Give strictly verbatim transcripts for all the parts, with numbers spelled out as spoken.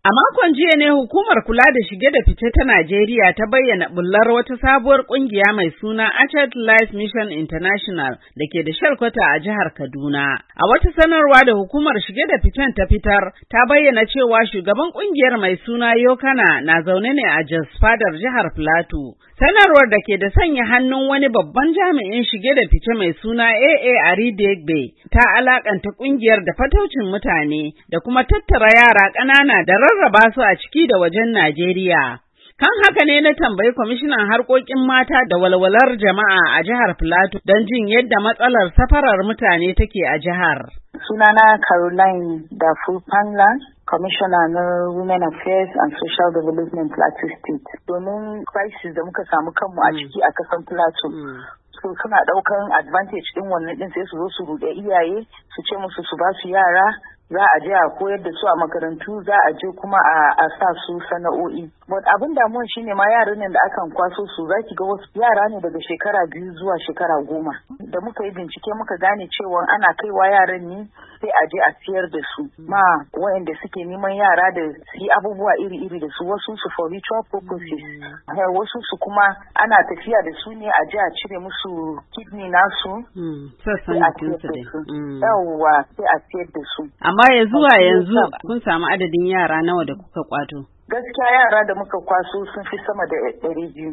A makon jiya ne hukumar kula da shige da fice ta Najeriya ta bayyana bullar wata sabuwar kungiya mai suna Achat Life Mission International da ke da shalkwata a jihar Kaduna. A wata sanarwa da hukumar shige da ficen ta fitar, ta bayyana cewa shugaban kungiyar mai suna Yokana na zaune ne a Jos Fadar jihar Plateau. Sanarwar da ke da sanya hannun wani babban jami'in shige da fice mai suna A A Aridegbe ta alakanta kungiyar da fataucin mutane da kuma tattara yara ƙanana da rarraba su a ciki da wajen Najeriya. Kan haka ne na tambayi kwamishinan harkokin mata da walwalar jama'a a jihar Plateau don jin yadda matsalar safarar mutane take a jihar. Sunana Caroline Dafu Panla, Commissioner na Women Affairs and Social Development Plateau State. Domin crisis da muka samu kanmu a ciki a kasan Plateau. So suna ɗaukan advantage ɗin wannan ɗin sai su zo su ruɗe iyaye su ce musu su ba su yara, za a je a koyar da su a makarantu, za a je kuma a sa su sana'o'i. But abin damuwan shine ma yaran nan da akan kwaso su za ki ga wasu yara ne daga shekara biyu zuwa shekara goma. Da muka yi bincike muka gane cewa ana kaiwa yaran ne sai a je a siyar da su ma wayanda suke neman yara da su yi abubuwa iri-iri da su, wasu su for ritual purposes, wasu su kuma ana tafiya da su ne a je a cire musu kidney nasu sai a siyar da su. Yawwa sai a siyar da su. Amma ya zuwa yanzu kun samu adadin yara nawa da kuka kwato? Gaskiya yara da muka kwaso sun fi sama da ɗari biyu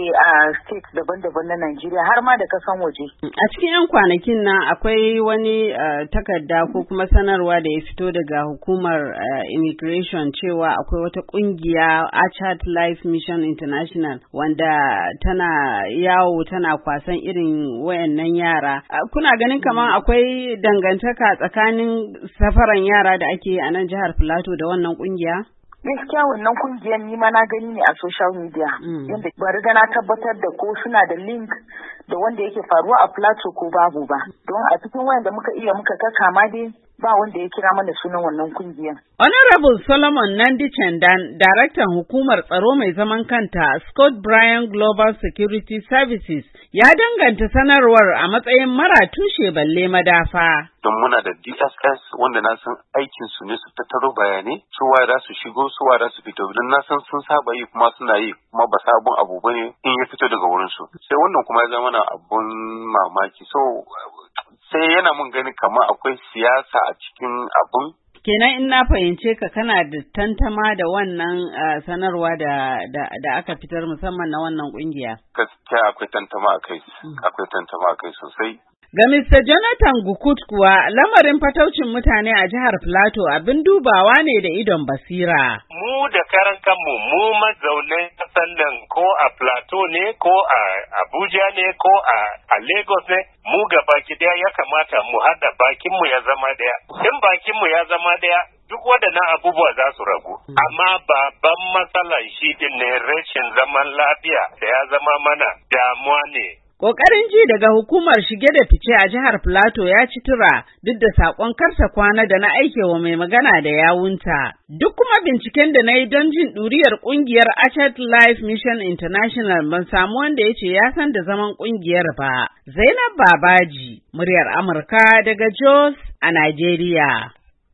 a states daban-daban na Najeriya har ma da kasan waje. A cikin 'yan kwanakin nan akwai wani takarda ko kuma sanarwa da ya fito daga hukumar immigration cewa akwai wata kungiya Achat Life Mission International wanda tana yawo tana kwasan irin wayannan yara. Kuna ganin kamar akwai dangantaka tsakanin safaran yara da ake yi a nan jihar Plateau da wannan kungiya? Gaskiya wannan kungiyar ni ma na gani ne a social media. Yanda ba riga na tabbatar da ko suna da link da wanda yake faruwa a Plateau ko babu ba. Don a cikin wayanda muka iya muka kakama dai ba wanda ya kira mana sunan wannan kungiyar. Honorable Solomon Nandi Chandan, daraktan hukumar tsaro mai zaman kanta Scott Bryan Global Security Services, ya danganta sanarwar a matsayin mara tushe balle madafa. Don muna da D S S wanda na san aikin su ne su tattaro bayanai, su waye za su shigo, su waye za su fito. Don na san sun saba yi kuma suna yi kuma ba sabon abu bane in ya fito daga wurin su. Sai wannan kuma ya zama na abun mamaki. So sai yana mun gani kamar akwai siyasa a cikin abun. Kenan in na fahimce ka kana da tantama da wannan uh, sanarwa da, da, da aka fitar musamman na wannan kungiya. Gaskiya akwai tantama a kai, akwai tantama a kai sosai. Ga Mister Jonathan Gukut kuwa lamarin fataucin mutane a jihar Plateau abin dubawa ne da idon basira. Mu da karan kanmu mu mazaunan kasan nan ko a Plateau ne ko a Abuja ne ko a, a Lagos ne, mu ga baki daya ya kamata mu haɗa bakinmu ya zama daya. In bakinmu ya zama daya duk waɗannan abubuwa za su ragu. Amma babban matsalar shi din ne rashin zaman lafiya da ya zama mana damuwa ne. Ƙoƙarin ji daga hukumar shige da fice a jihar Plateau ya ci tura duk da saƙon karsa kwana da na aikewa mai magana da yawunta. Duk kuma binciken da na yi don jin ɗuriyar ƙungiyar Achat Life Mission International ban samu wanda ya ce ya san da zaman ƙungiyar ba. Zainab Babaji, muryar Amurka daga Jos a Najeriya.